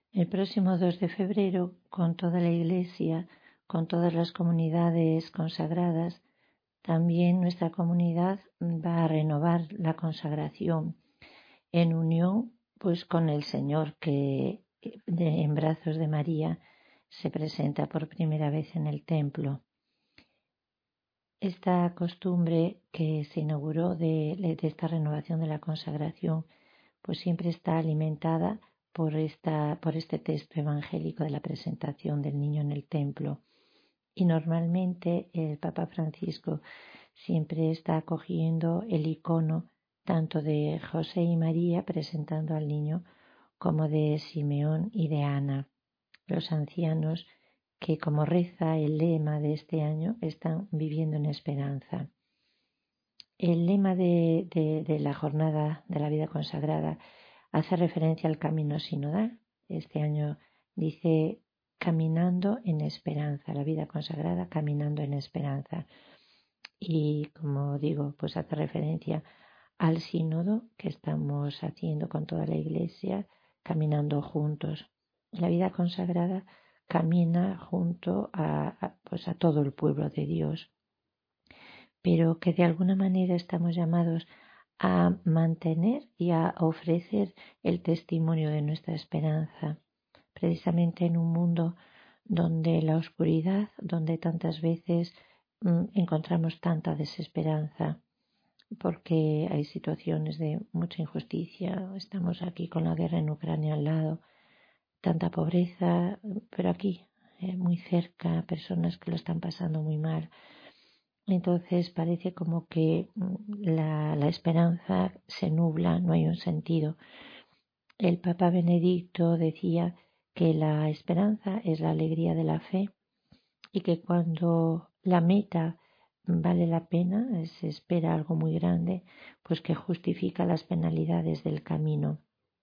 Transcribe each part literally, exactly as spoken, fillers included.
El próximo dos de febrero, con toda la Iglesia, con todas las comunidades consagradas, también nuestra comunidad va a renovar la consagración en unión pues con el Señor que de, en brazos de María se presenta por primera vez en el templo. Esta costumbre que se inauguró de, de esta renovación de la consagración pues siempre está alimentada por, esta, por este texto evangélico de la presentación del niño en el templo. Y normalmente el Papa Francisco siempre está acogiendo el icono tanto de José y María presentando al niño como de Simeón y de Ana, los ancianos que, como reza el lema de este año, están viviendo en esperanza. El lema de, de, de la jornada de la vida consagrada hace referencia al camino sinodal. Este año dice caminando en esperanza, la vida consagrada caminando en esperanza. Y como digo, pues hace referencia al sínodo que estamos haciendo con toda la Iglesia, caminando juntos. La vida consagrada camina junto a, a, pues a todo el pueblo de Dios, pero que de alguna manera estamos llamados a mantener y a ofrecer el testimonio de nuestra esperanza, precisamente en un mundo donde la oscuridad, donde tantas veces mmm, encontramos tanta desesperanza, porque hay situaciones de mucha injusticia, estamos aquí con la guerra en Ucrania al lado, tanta pobreza, pero aquí, eh, muy cerca, personas que lo están pasando muy mal. Entonces parece como que la, la esperanza se nubla, no hay un sentido. El Papa Benedicto decía que la esperanza es la alegría de la fe y que cuando la meta vale la pena, se espera algo muy grande, pues que justifica las penalidades del camino.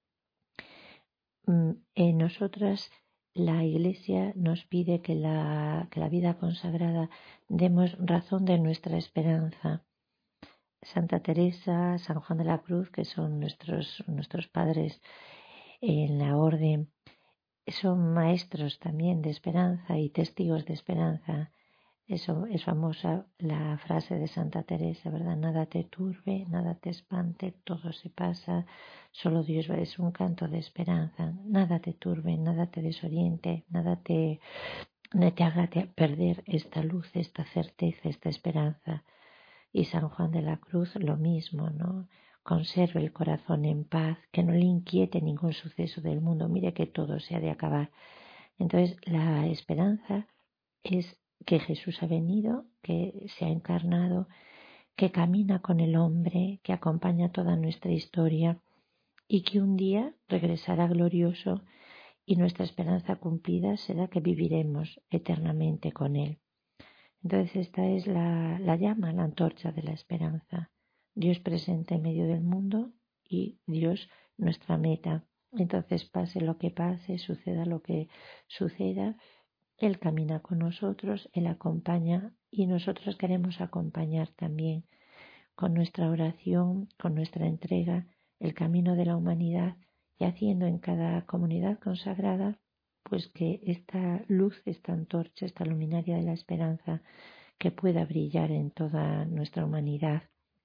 En nosotras la Iglesia nos pide que la, que la vida consagrada demos razón de nuestra esperanza. Santa Teresa, San Juan de la Cruz, que son nuestros, nuestros padres en la orden, son maestros también de esperanza y testigos de esperanza. Eso es famosa la frase de Santa Teresa, ¿verdad? Nada te turbe, nada te espante, todo se pasa, solo Dios es un canto de esperanza. Nada te turbe, nada te desoriente, nada te, no te haga perder esta luz, esta certeza, esta esperanza. Y San Juan de la Cruz lo mismo, ¿no? Conserve el corazón en paz, que no le inquiete ningún suceso del mundo, mire que todo se ha de acabar. Entonces la esperanza es que Jesús ha venido, que se ha encarnado, que camina con el hombre, que acompaña toda nuestra historia y que un día regresará glorioso y nuestra esperanza cumplida será que viviremos eternamente con Él. Entonces esta es la, la llama, la antorcha de la esperanza. Dios presente en medio del mundo y Dios nuestra meta. Entonces pase lo que pase, suceda lo que suceda, Él camina con nosotros, Él acompaña y nosotros queremos acompañar también con nuestra oración, con nuestra entrega, el camino de la humanidad y haciendo en cada comunidad consagrada pues que esta luz, esta antorcha, esta luminaria de la esperanza que pueda brillar en toda nuestra humanidad.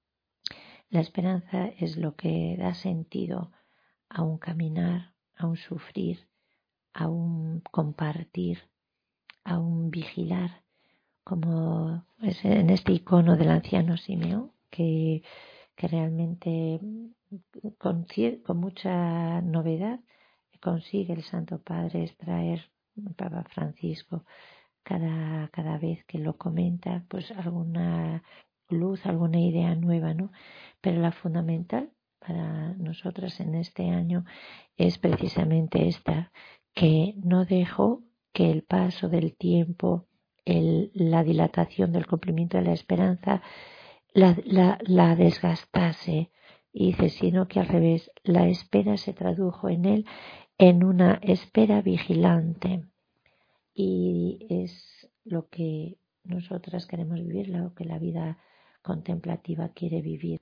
La esperanza es lo que da sentido a un caminar, a un sufrir, a un compartir, a un vigilar, como es en este icono del anciano Simeón, que, que realmente con, con mucha novedad consigue el Santo Padre extraer el Papa Francisco cada, cada vez que lo comenta, pues alguna luz, alguna idea nueva, ¿no? Pero la fundamental para nosotras en este año es precisamente esta, que no dejó que el paso del tiempo, el, la dilatación del cumplimiento de la esperanza la, la, la desgastase, y dice, sino que al revés, la espera se tradujo en él en una espera vigilante, y es lo que nosotras queremos vivir, lo que la vida contemplativa quiere vivir.